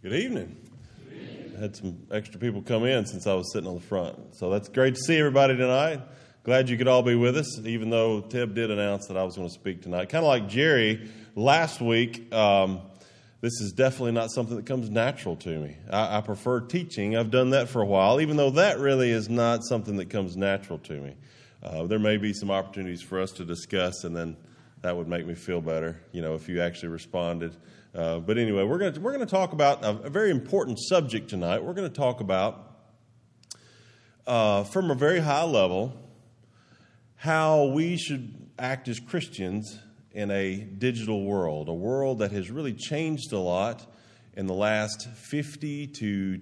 Good evening. I had some extra people come in since I was sitting on the front. So that's great to see everybody tonight. Glad you could all be with us, even though Teb did announce that I was going to speak tonight. Kind of like Jerry last week, this is definitely not something that comes natural to me. I prefer teaching. I've done that for a while, even though that really is not something that comes natural to me. There may be some opportunities for us to discuss, and then that would make me feel better, if you actually responded. But anyway, we're going to talk about a very important subject tonight. We're going to talk about, from a very high level, how we should act as Christians in a digital world, a world that has really changed a lot in the last 50 to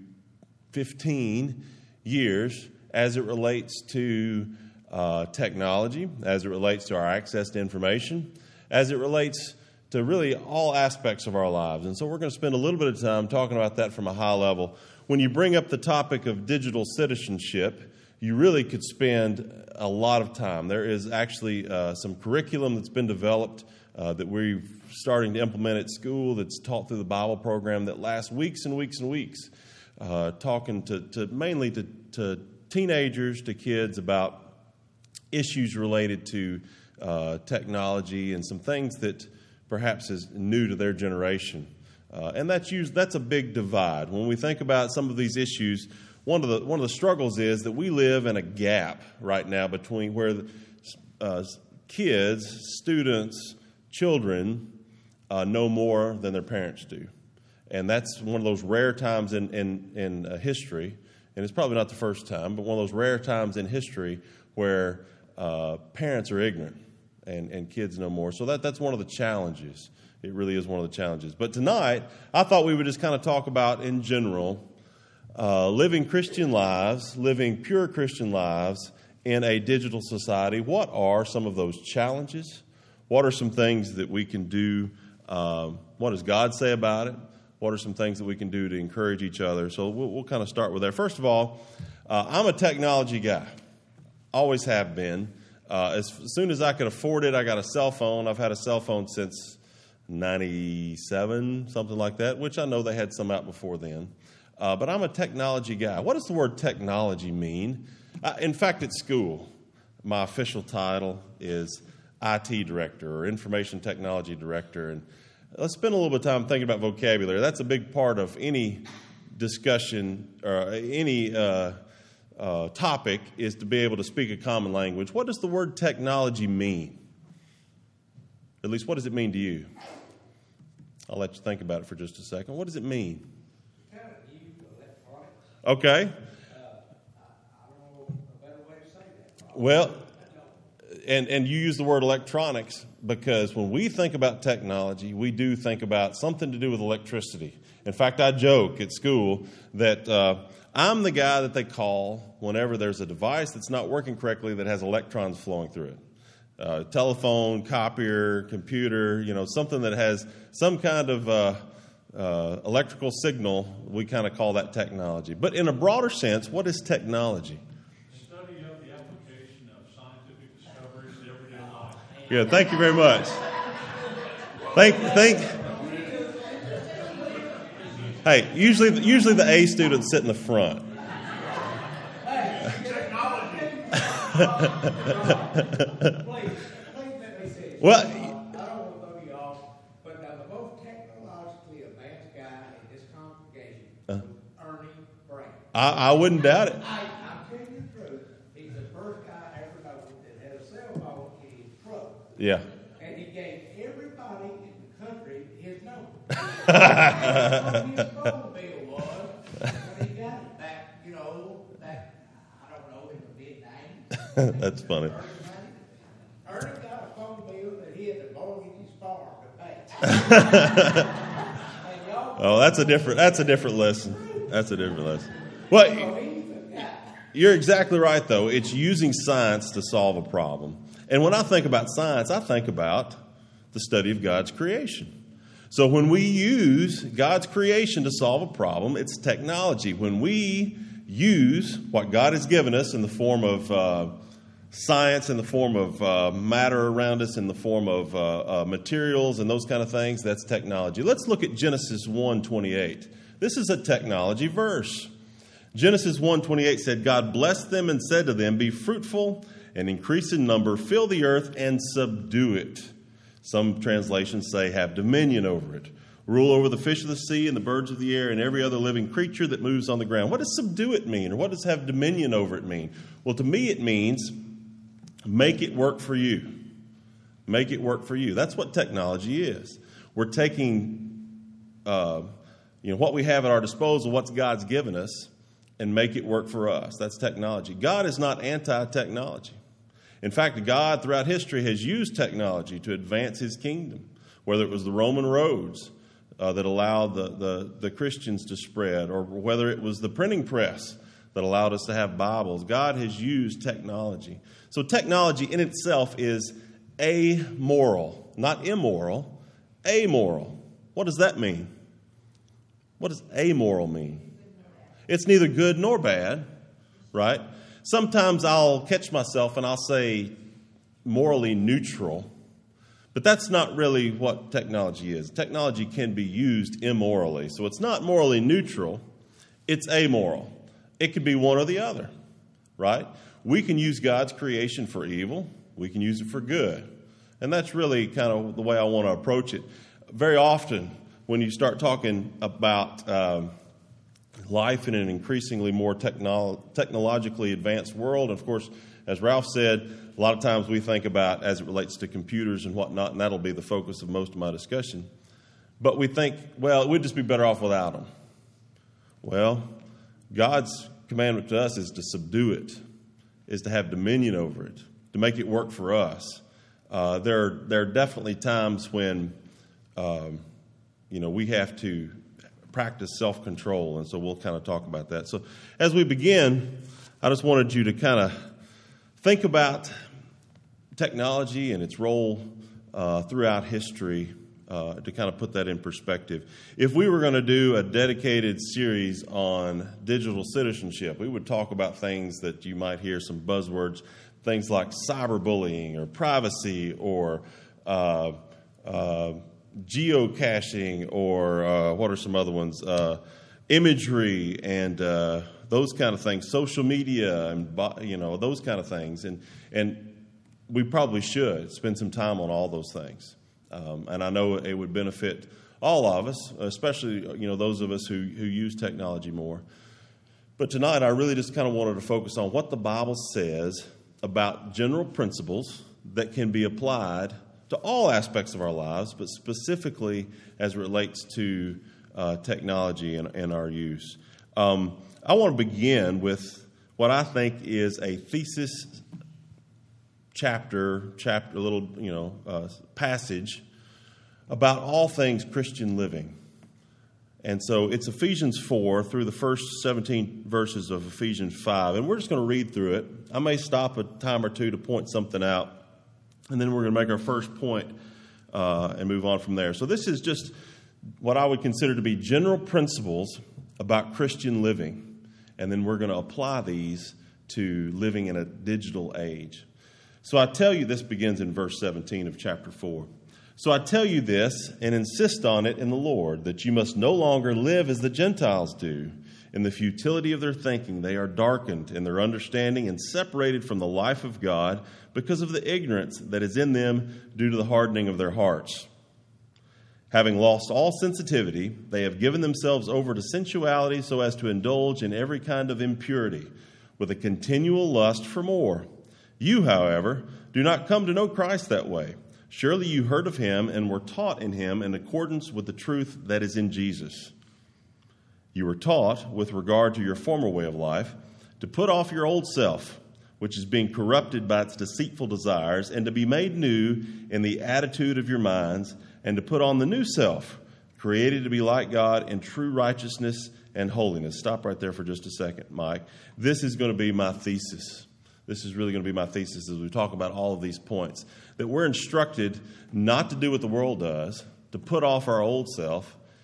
15 years as it relates to technology, as it relates to our access to information, as it relates to really all aspects of our lives. And so we're going to spend a little bit of time talking about that from a high level. When you bring up the topic of digital citizenship, you really could spend a lot of time. There is actually some curriculum that's been developed that we're starting to implement at school that's taught through the Bible program that lasts weeks and weeks and weeks, talking to mainly to teenagers, to kids about issues related to technology and some things that perhaps is new to their generation. And that's a big divide. When we think about some of these issues, one of the struggles is that we live in a gap right now between where kids, students, children know more than their parents do. And that's one of those rare times in history, and it's probably not the first time, but one of those rare times in history where parents are ignorant and kids know more. So that's one of the challenges. It really is one of the challenges. But tonight, I thought we would just kind of talk about, in general, living Christian lives, living pure Christian lives in a digital society. What are some of those challenges? What are some things that we can do? What does God say about it? What are some things that we can do to encourage each other? So we'll kind of start with that. First of all, I'm a technology guy. Always have been. As soon as I could afford it, I got a cell phone. I've had a cell phone since 97, something like that, which I know they had some out before then. But I'm a technology guy. What does the word technology mean? In fact, at school, my official title is IT director or information technology director. And let's spend a little bit of time thinking about vocabulary. That's a big part of any discussion or any topic, is to be able to speak a common language. What does the word technology mean? At least, what does it mean to you? I'll let you think about it for just a second. What does it mean? Kind of new electronics. Okay. I don't know a better way to say that. Well, and you use the word electronics because when we think about technology, we do think about something to do with electricity. In fact, I joke at school that I'm the guy that they call whenever there's a device that's not working correctly that has electrons flowing through it. Telephone, copier, computer, something that has some kind of electrical signal, we kind of call that technology. But in a broader sense, what is technology? Study of the application of scientific discoveries in everyday life. Yeah, thank you very much. Hey, usually the A students sit in the front. Well, I don't want to throw you off, but the most technologically advanced guy in this congregation was Ernie Brown. I wouldn't doubt it. I'm telling you the truth. He's the first guy I ever known that had a cell phone in his truck. Yeah. And he gave everybody in the country his number. His phone bill was when he got it back, I don't know, in the mid-90s. That's funny. Ernie got a phone bill that he had to mortgage his farm to pay. Oh, that's a different lesson. That's a different lesson. Well, you're exactly right, though. It's using science to solve a problem. And when I think about science, I think about the study of God's creation. So when we use God's creation to solve a problem, it's technology. When we use what God has given us in the form of science in the form of matter around us, in the form of materials and those kind of things. That's technology. Let's look at Genesis 1:28. This is a technology verse. Genesis 1:28 said, God blessed them and said to them, be fruitful and increase in number, fill the earth and subdue it. Some translations say have dominion over it. Rule over the fish of the sea and the birds of the air and every other living creature that moves on the ground. What does subdue it mean? Or what does have dominion over it mean? Well, to me it means make it work for you. Make it work for you. That's what technology is. We're taking what we have at our disposal, what God's given us, and make it work for us. That's technology. God is not anti-technology. In fact, God throughout history has used technology to advance his kingdom, whether it was the Roman roads that allowed the Christians to spread, or whether it was the printing press that allowed us to have Bibles. God has used technology. So technology in itself is amoral, not immoral, amoral. What does that mean? What does amoral mean? It's neither good nor bad, right? Sometimes I'll catch myself and I'll say morally neutral, but that's not really what technology is. Technology can be used immorally. So it's not morally neutral, it's amoral. It could be one or the other, right? We can use God's creation for evil. We can use it for good. And that's really kind of the way I want to approach it. Very often, when you start talking about life in an increasingly more technologically advanced world, of course, as Ralph said, a lot of times we think about as it relates to computers and whatnot, and that'll be the focus of most of my discussion. But we think, well, we'd just be better off without them. Well, God's commandment to us is to subdue it, is to have dominion over it, to make it work for us. There are definitely times when, we have to practice self-control, and so we'll kind of talk about that. So as we begin, I just wanted you to kind of think about technology and its role throughout history, to kind of put that in perspective. If we were going to do a dedicated series on digital citizenship, we would talk about things that you might hear some buzzwords, things like cyberbullying or privacy or geocaching or what are some other ones? Imagery and those kind of things, social media and those kind of things. And we probably should spend some time on all those things. And I know it would benefit all of us, especially those of us who use technology more. But tonight I really just kind of wanted to focus on what the Bible says about general principles that can be applied to all aspects of our lives, but specifically as it relates to technology and our use. I want to begin with what I think is a thesis chapter, passage about all things Christian living. And so it's Ephesians 4 through the first 17 verses of Ephesians 5. And we're just going to read through it. I may stop a time or two to point something out. And then we're going to make our first point and move on from there. So this is just what I would consider to be general principles about Christian living. And then we're going to apply these to living in a digital age. So I tell you, this begins in verse 17 of chapter 4. So I tell you this and insist on it in the Lord, that you must no longer live as the Gentiles do. In the futility of their thinking, they are darkened in their understanding and separated from the life of God because of the ignorance that is in them due to the hardening of their hearts. Having lost all sensitivity, they have given themselves over to sensuality so as to indulge in every kind of impurity, with a continual lust for more. You, however, do not come to know Christ that way. Surely you heard of him and were taught in him in accordance with the truth that is in Jesus. You were taught, with regard to your former way of life, to put off your old self, which is being corrupted by its deceitful desires, and to be made new in the attitude of your minds, and to put on the new self, created to be like God in true righteousness and holiness. Stop right there for just a second, Mike. This is going to be my thesis. This is really going to be my thesis as we talk about all of these points. That we're instructed not to do what the world does, to put off our old self,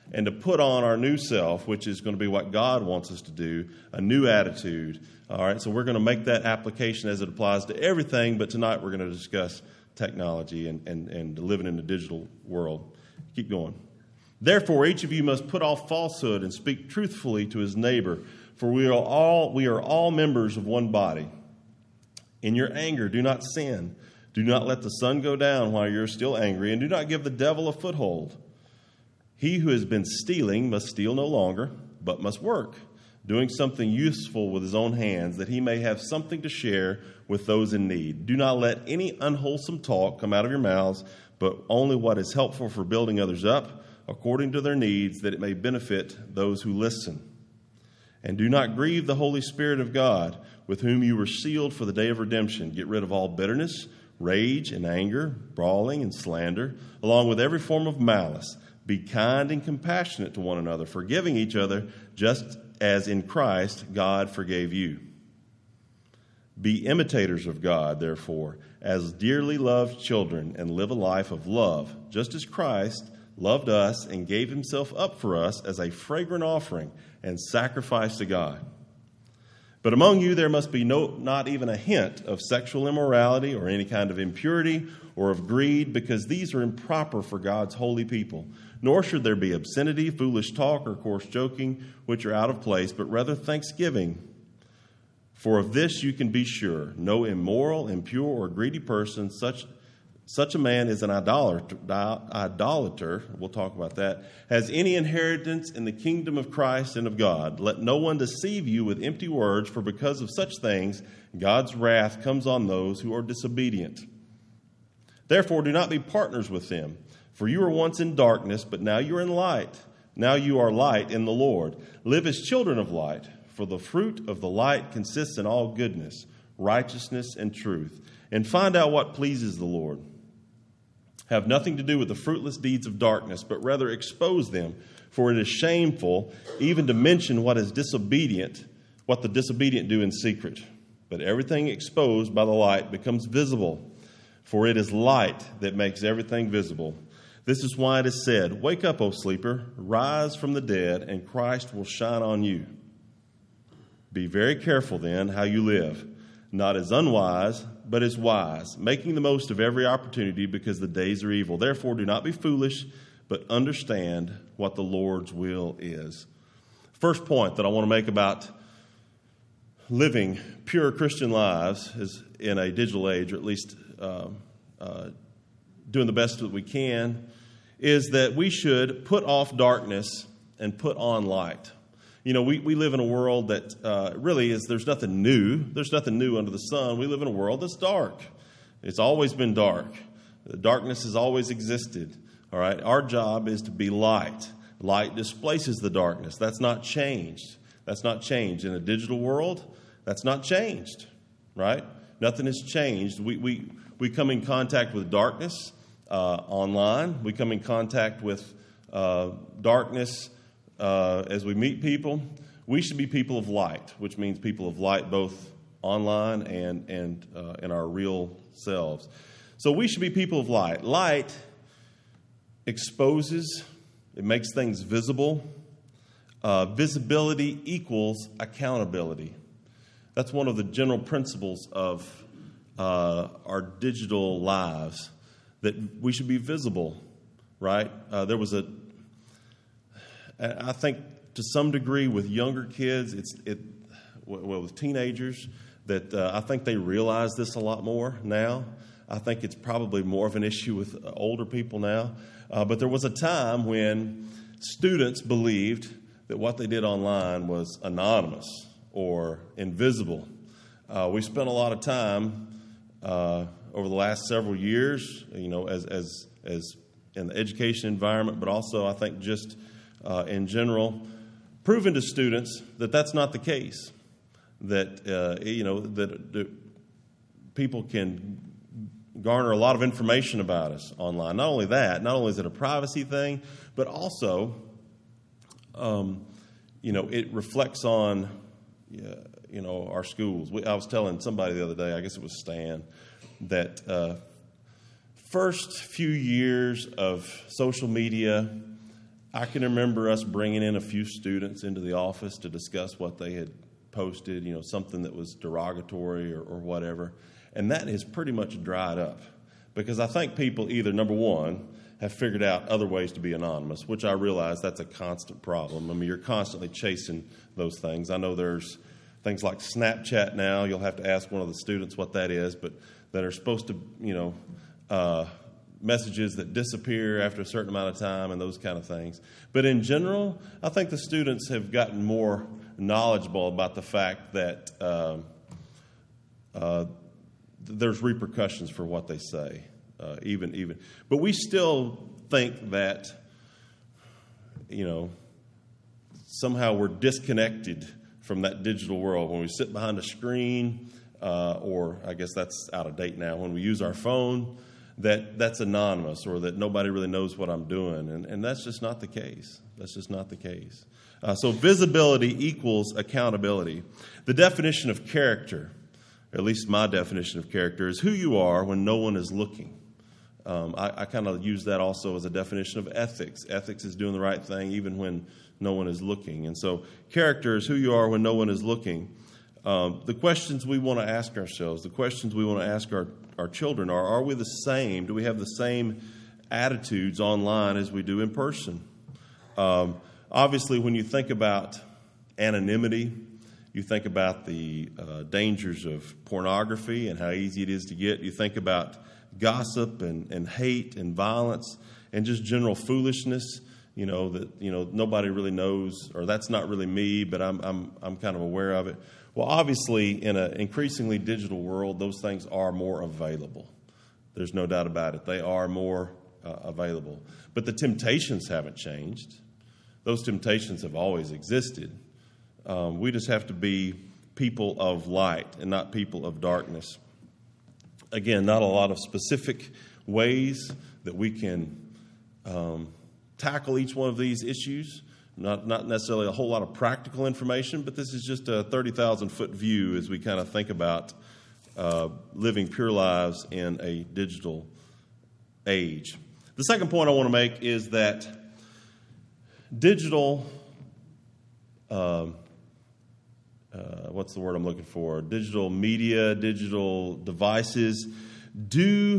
and to put on our new self, which is going to be what God wants us to do, a new attitude. All right, so we're going to make that application as it applies to everything, but tonight we're going to discuss technology and living in the digital world. Keep going. Therefore, each of you must put off falsehood and speak truthfully to his neighbor, for we are all members of one body. In your anger, do not sin. Do not let the sun go down while you're still angry, and do not give the devil a foothold. He who has been stealing must steal no longer, but must work, doing something useful with his own hands, that he may have something to share with those in need. Do not let any unwholesome talk come out of your mouths, but only what is helpful for building others up, according to their needs, that it may benefit those who listen. And do not grieve the Holy Spirit of God, with whom you were sealed for the day of redemption. Get rid of all bitterness, rage and anger, brawling and slander, along with every form of malice. Be kind and compassionate to one another, forgiving each other, just as in Christ God forgave you. Be imitators of God, therefore, as dearly loved children, and live a life of love, just as Christ loved us and gave himself up for us as a fragrant offering and sacrifice to God. But among you there must be not even a hint of sexual immorality or any kind of impurity or of greed, because these are improper for God's holy people. Nor should there be obscenity, foolish talk, or coarse joking, which are out of place, but rather thanksgiving. For of this you can be sure, no immoral, impure, or greedy person, such a man is an idolater, we'll talk about that, has any inheritance in the kingdom of Christ and of God. Let no one deceive you with empty words, for because of such things, God's wrath comes on those who are disobedient. Therefore, do not be partners with them, for you were once in darkness, but now you are in light. Now you are light in the Lord. Live as children of light, for the fruit of the light consists in all goodness, righteousness, and truth. And find out what pleases the Lord. Have nothing to do with the fruitless deeds of darkness, but rather expose them. For it is shameful even to mention what the disobedient do in secret. But everything exposed by the light becomes visible, for it is light that makes everything visible. This is why it is said, "Wake up, O sleeper, rise from the dead, and Christ will shine on you." Be very careful then how you live, not as unwise, but as wise, making the most of every opportunity, because the days are evil. Therefore, do not be foolish, but understand what the Lord's will is. First point that I want to make about living pure Christian lives is in a digital age, or at least doing the best that we can, is that we should put off darkness and put on light. You know, we live in a world that really is, there's nothing new. There's nothing new under the sun. We live in a world that's dark. It's always been dark. The darkness has always existed. All right. Our job is to be light. Light displaces the darkness. That's not changed. That's not changed. In a digital world, that's not changed. Right? Nothing has changed. We come in contact with darkness online. We come in contact with darkness as we meet people. We should be people of light, which means people of light both online and in our real selves. So we should be people of light. Light exposes, it makes things visible. Visibility equals accountability. That's one of the general principles of our digital lives, that we should be visible, right? There was I think to some degree with younger kids, with teenagers, that I think they realize this a lot more now. I think it's probably more of an issue with older people now. But there was a time when students believed that what they did online was anonymous or invisible. We spent a lot of time over the last several years, you know, as in the education environment, but also I think just in general, proving to students that that's not the case. That that people can garner a lot of information about us online. Not only that, not only is it a privacy thing, but also, it reflects on, our schools. I was telling somebody the other day, I guess it was Stan, that first few years of social media, I can remember us bringing in a few students into the office to discuss what they had posted, something that was derogatory or whatever. And that has pretty much dried up because I think people either, number one, have figured out other ways to be anonymous, which I realize that's a constant problem. I mean, you're constantly chasing those things. I know there's things like Snapchat now. You'll have to ask one of the students what that is, but that are supposed to, messages that disappear after a certain amount of time and those kind of things. But in general, I think the students have gotten more knowledgeable about the fact that there's repercussions for what they say, even. But we still think that, somehow we're disconnected from that digital world. When we sit behind a screen, or I guess that's out of date now, when we use our phone, that's anonymous or that nobody really knows what I'm doing. And that's just not the case. That's just not the case. So visibility equals accountability. The definition of character, or at least my definition of character, is who you are when no one is looking. I kind of use that also as a definition of ethics. Ethics is doing the right thing even when no one is looking. And so character is who you are when no one is looking. The questions we want to ask ourselves, the questions we want to ask our children are we the same? Do we have the same attitudes online as we do in person? Obviously, when you think about anonymity, you think about the dangers of pornography and how easy it is to get. You think about gossip and hate and violence and just general foolishness. That nobody really knows, or that's not really me, but I'm kind of aware of it. Well, obviously, in an increasingly digital world, those things are more available. There's no doubt about it. They are more available. But the temptations haven't changed. Those temptations have always existed. We just have to be people of light and not people of darkness. Again, not a lot of specific ways that we can tackle each one of these issues. Not necessarily a whole lot of practical information, but this is just a 30,000-foot view as we kind of think about living pure lives in a digital age. The second point I want to make is that digital, what's the word I'm looking for? Digital media, digital devices do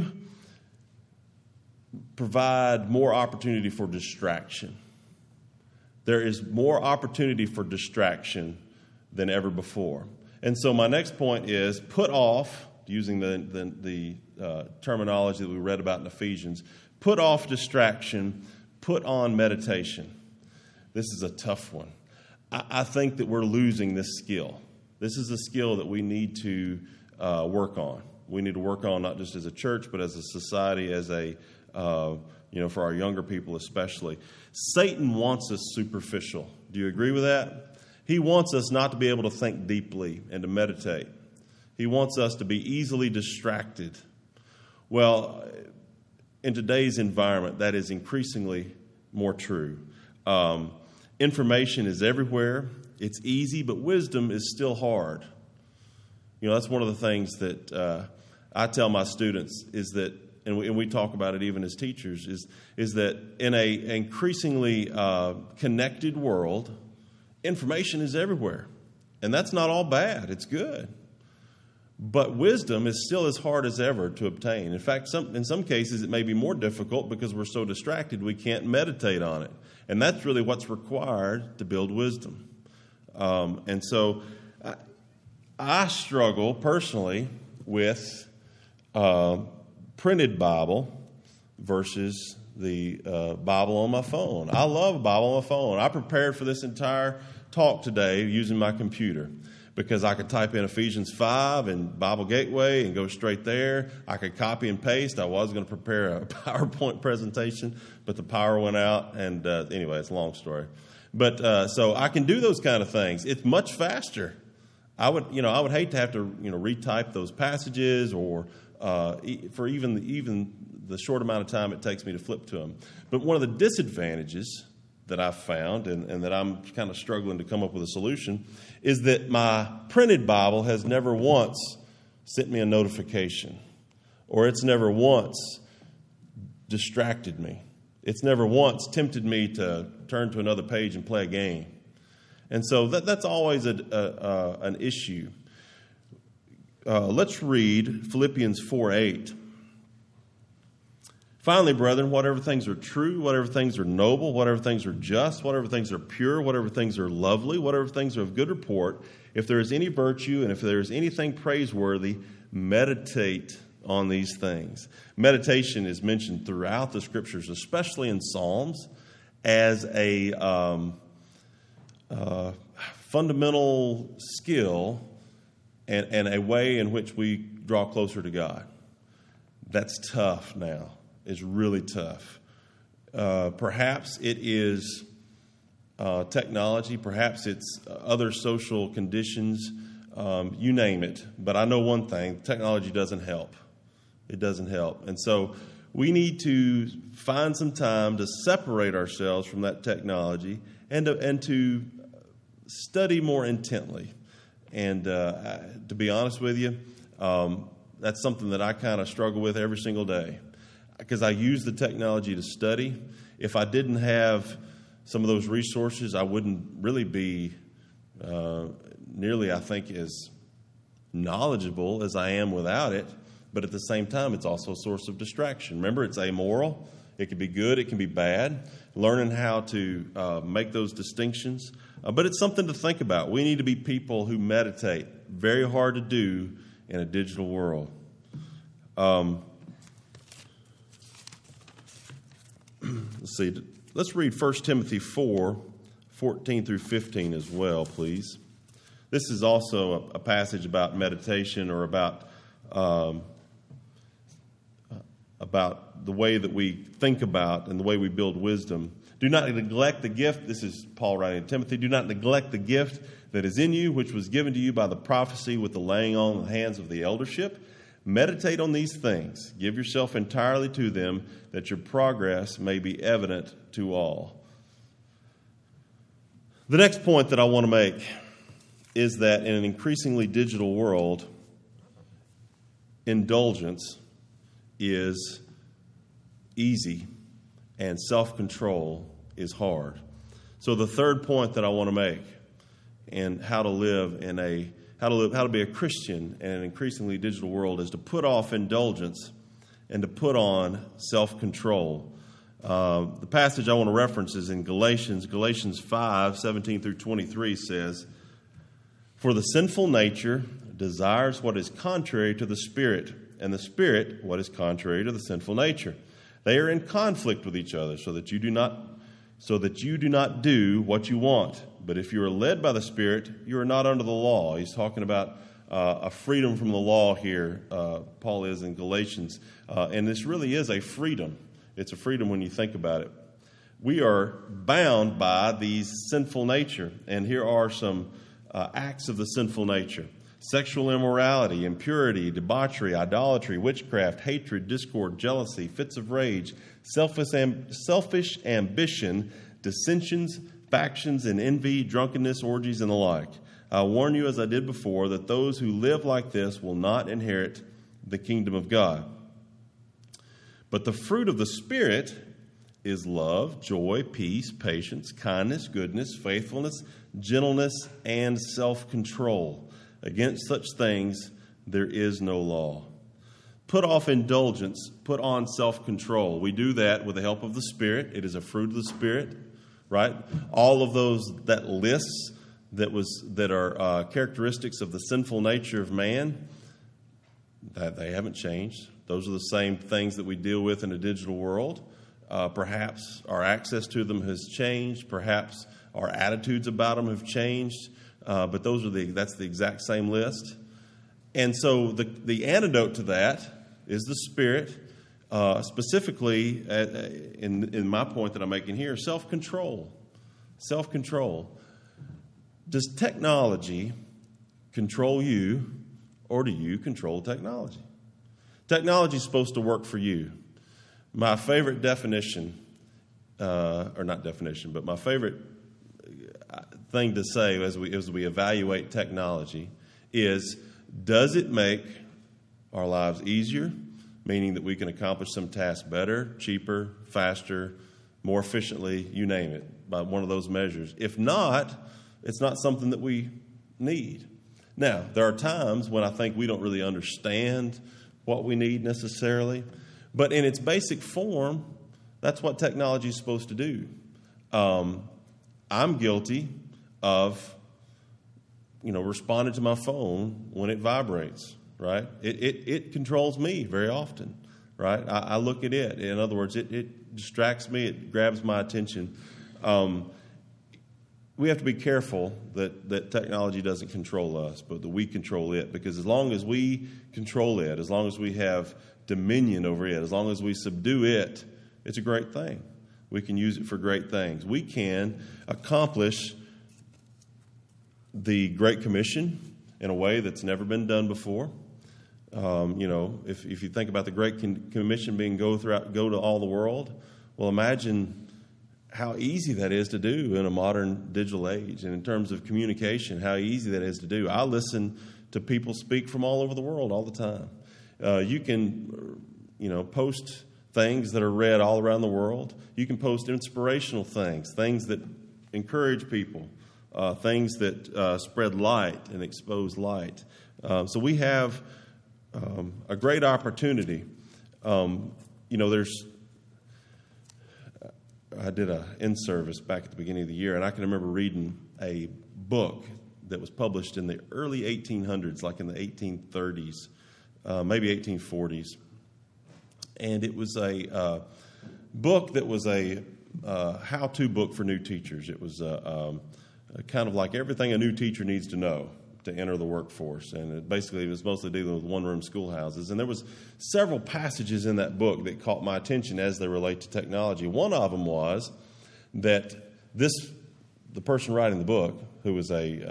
provide more opportunity for distraction. There is more opportunity for distraction than ever before. And so my next point is put off, using the terminology that we read about in Ephesians, put off distraction, put on meditation. This is a tough one. I think that we're losing this skill. This is a skill that we need to work on. We need to work on not just as a church, but as a society, as a for our younger people especially. Satan wants us superficial. Do you agree with that? He wants us not to be able to think deeply and to meditate. He wants us to be easily distracted. Well, in today's environment, that is increasingly more true. Information is everywhere. It's easy, but wisdom is still hard. That's one of the things that I tell my students is that, and we talk about it even as teachers, is that in an increasingly connected world, information is everywhere. And that's not all bad. It's good. But wisdom is still as hard as ever to obtain. In fact, in some cases, it may be more difficult because we're so distracted we can't meditate on it. And that's really what's required to build wisdom. And so I struggle personally with printed Bible versus the Bible on my phone. I love a Bible on my phone. I prepared for this entire talk today using my computer because I could type in Ephesians 5 and Bible Gateway and go straight there. I could copy and paste. I was going to prepare a PowerPoint presentation, but the power went out. And anyway, it's a long story. But so I can do those kind of things. It's much faster. I would hate to have to retype those passages or for even the short amount of time it takes me to flip to them. But one of the disadvantages that I've found and that I'm kind of struggling to come up with a solution is that my printed Bible has never once sent me a notification, or it's never once distracted me. It's never once tempted me to turn to another page and play a game. And so that's always an issue. Let's read Philippians 4:8. Finally, brethren, whatever things are true, whatever things are noble, whatever things are just, whatever things are pure, whatever things are lovely, whatever things are of good report, if there is any virtue and if there is anything praiseworthy, meditate on these things. Meditation is mentioned throughout the Scriptures, especially in Psalms, as a fundamental skill and a way in which we draw closer to God. That's tough now. It's really tough. Perhaps it is technology. Perhaps it's other social conditions. You name it. But I know one thing. Technology doesn't help. It doesn't help. And so we need to find some time to separate ourselves from that technology and to study more intently. And to be honest with you, that's something that I kind of struggle with every single day, because I use the technology to study. If I didn't have some of those resources, I wouldn't really be nearly, I think, as knowledgeable as I am without it. But at the same time, it's also a source of distraction. Remember, it's amoral. It can be good. It can be bad. Learning how to make those distinctions. But it's something to think about. We need to be people who meditate. Very hard to do in a digital world. Let's see. Let's read 1 Timothy 4:14 through 15 as well, please. This is also a passage about meditation, or about the way that we think about and the way we build wisdom. Do not neglect the gift. This is Paul writing to Timothy. Do not neglect the gift that is in you, which was given to you by the prophecy with the laying on of the hands of the eldership. Meditate on these things. Give yourself entirely to them, that your progress may be evident to all. The next point that I want to make is that in an increasingly digital world, indulgence is easy and self-control is hard. So the third point that I want to make, and how to be a Christian in an increasingly digital world, is to put off indulgence and to put on self-control. The passage I want to reference is in Galatians 5:17 through 23 says, "For the sinful nature desires what is contrary to the Spirit, and the Spirit what is contrary to the sinful nature. They are in conflict with each other, so that you do not do what you want. But if you are led by the Spirit, you are not under the law." He's talking about a freedom from the law here. Paul is in Galatians. And this really is a freedom. It's a freedom when you think about it. We are bound by the sinful nature. And here are some acts of the sinful nature: sexual immorality, impurity, debauchery, idolatry, witchcraft, hatred, discord, jealousy, fits of rage, selfish ambition, dissensions, factions, and envy, drunkenness, orgies, and the like. I warn you, as I did before, that those who live like this will not inherit the kingdom of God. But the fruit of the Spirit is love, joy, peace, patience, kindness, goodness, faithfulness, gentleness, and self-control. Against such things there is no law. Put off indulgence, put on self-control. We do that with the help of the Spirit. It is a fruit of the Spirit, right? All of that lists that are characteristics of the sinful nature of man, that they haven't changed. Those are the same things that we deal with in a digital world. Perhaps our access to them has changed. Perhaps our attitudes about them have changed. But that's the exact same list. And so the antidote to that is the Spirit, specifically in my point that I'm making here, self-control. Self-control. Does technology control you, or do you control technology? Technology is supposed to work for you. My favorite definition, or not definition, but my favorite thing to say as we evaluate technology is, does it make our lives easier, meaning that we can accomplish some tasks better, cheaper, faster, more efficiently, you name it, by one of those measures. If not, it's not something that we need. Now, there are times when I think we don't really understand what we need necessarily, but in its basic form, that's what technology is supposed to do. I'm guilty of, responding to my phone when it vibrates, right? It controls me very often, right? I look at it. In other words, it distracts me. It grabs my attention. We have to be careful that technology doesn't control us, but that we control it. Because as long as we control it, as long as we have dominion over it, as long as we subdue it, it's a great thing. We can use it for great things. We can accomplish the Great Commission in a way that's never been done before. If you think about the Great Commission being go to all the world, well, imagine how easy that is to do in a modern digital age. And in terms of communication, how easy that is to do. I listen to people speak from all over the world all the time. You can, post things that are read all around the world. You can post inspirational things that encourage people, things that spread light and expose light. So we have a great opportunity. I did an in-service back at the beginning of the year, and I can remember reading a book that was published in the early 1800s, like in the 1830s, maybe 1840s. And it was a book that was a how-to book for new teachers. It was kind of like everything a new teacher needs to know to enter the workforce. And it was mostly dealing with one-room schoolhouses. And there was several passages in that book that caught my attention as they relate to technology. One of them was that the person writing the book, who was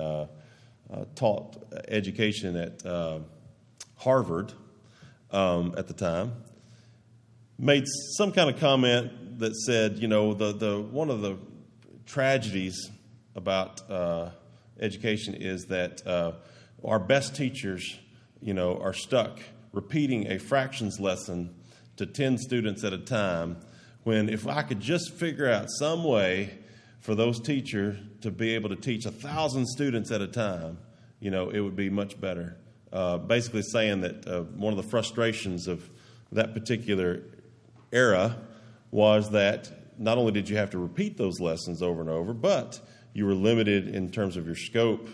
taught education at Harvard at the time, made some kind of comment that said, one of the tragedies about education is that our best teachers, are stuck repeating a fractions lesson to 10 students at a time, when if I could just figure out some way for those teachers to be able to teach 1,000 students at a time, it would be much better. Basically saying that one of the frustrations of that particular era was that not only did you have to repeat those lessons over and over, but you were limited in terms of your scope.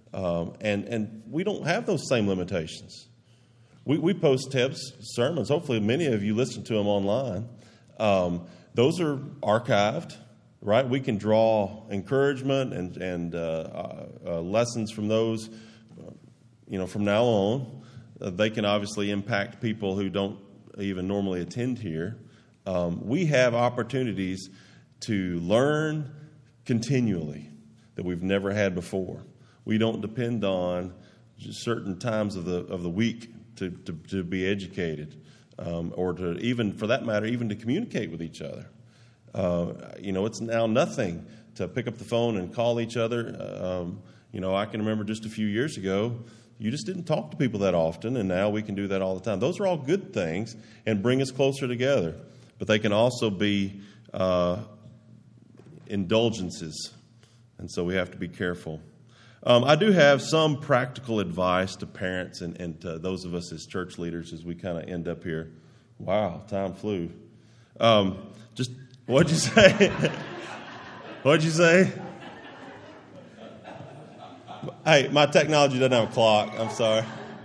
And we don't have those same limitations. We post Teb's sermons. Hopefully many of you listen to them online. Those are archived, right? We can draw encouragement and lessons from those, from now on. They can obviously impact people who don't even normally attend here. We have opportunities to learn continually that we've never had before. We don't depend on just certain times of the week to be educated, or to even, for that matter, even to communicate with each other. It's now nothing to pick up the phone and call each other. I can remember just a few years ago, you just didn't talk to people that often, and now we can do that all the time. Those are all good things and bring us closer together, but they can also be indulgences, and so we have to be careful. I do have some practical advice to parents and to those of us as church leaders as we kind of end up here. Wow, time flew. What'd you say? What'd you say? Hey, my technology doesn't have a clock. I'm sorry.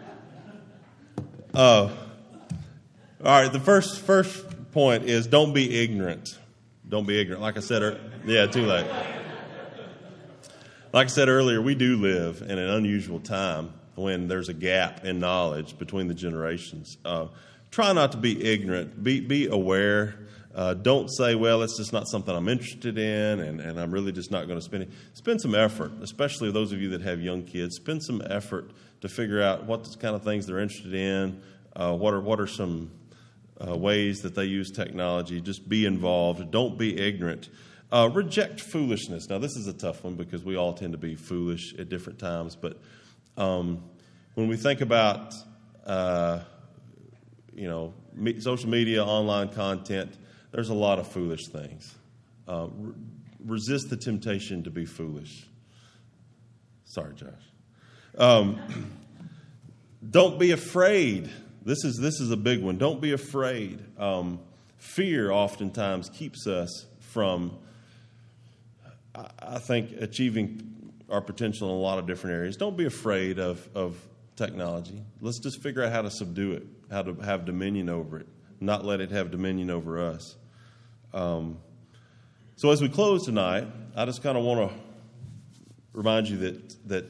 All right, the first point is don't be ignorant. Don't be ignorant. Like I said, too late. Like I said earlier, we do live in an unusual time when there's a gap in knowledge between the generations. Try not to be ignorant. Be aware. Don't say, well, it's just not something I'm interested in, and I'm really just not going to spend it. Spend some effort, especially those of you that have young kids. Spend some effort to figure out what kind of things they're interested in, what are some ways that they use technology. Just be involved. Don't be ignorant. Reject foolishness. Now, this is a tough one because we all tend to be foolish at different times. But when we think about, social media, online content, there's a lot of foolish things. resist the temptation to be foolish. Sorry, Josh. Don't be afraid. This is a big one. Don't be afraid. Fear oftentimes keeps us from, I think, achieving our potential in a lot of different areas. Don't be afraid of technology. Let's just figure out how to subdue it, how to have dominion over it, not let it have dominion over us. So as we close tonight, I just kind of want to remind you that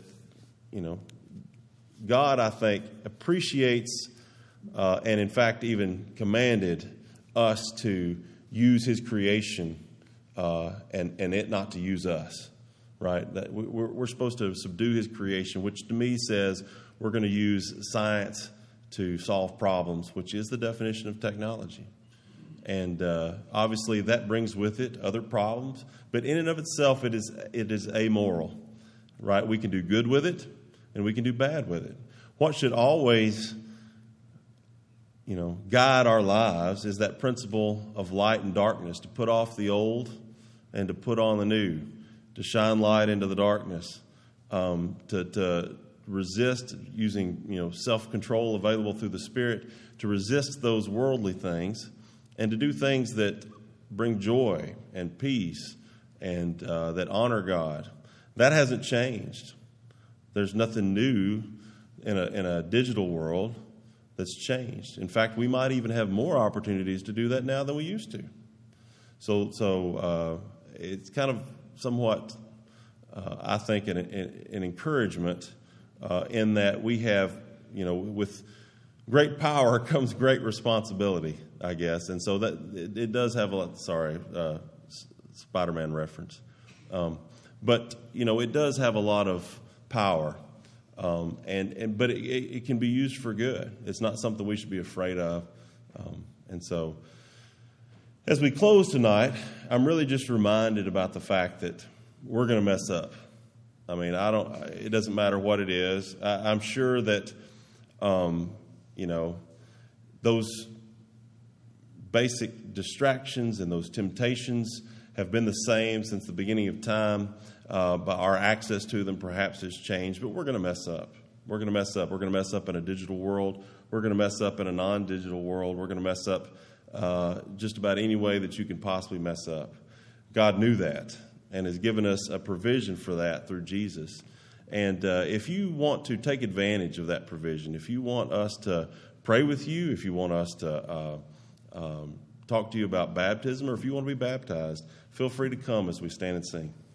God, I think, appreciates and in fact even commanded us to use His creation and it not to use us, right? That we're supposed to subdue His creation, which to me says we're going to use science to solve problems, which is the definition of technology. And obviously that brings with it other problems, but in and of itself it is amoral, right? We can do good with it and we can do bad with it. What should always guide our lives is that principle of light and darkness, to put off the old and to put on the new, to shine light into the darkness, to resist using self-control available through the Spirit, to resist those worldly things, and to do things that bring joy and peace and that honor God. That hasn't changed. There's nothing new in a digital world that's changed. In fact, we might even have more opportunities to do that now than we used to. So it's kind of somewhat, I think, an encouragement in that we have, with great power comes great responsibility, I guess. And so that it does have a lot. Sorry, Spider-Man reference, but it does have a lot of power. But it can be used for good. It's not something we should be afraid of. And so, as we close tonight, I'm really just reminded about the fact that we're going to mess up. I mean, it doesn't matter what it is. I'm sure that, those basic distractions and those temptations have been the same since the beginning of time. But our access to them perhaps has changed, but we're going to mess up. We're going to mess up. We're going to mess up in a digital world. We're going to mess up in a non-digital world. We're going to mess up just about any way that you can possibly mess up. God knew that and has given us a provision for that through Jesus. And if you want to take advantage of that provision, if you want us to pray with you, if you want us to talk to you about baptism, or if you want to be baptized, feel free to come as we stand and sing.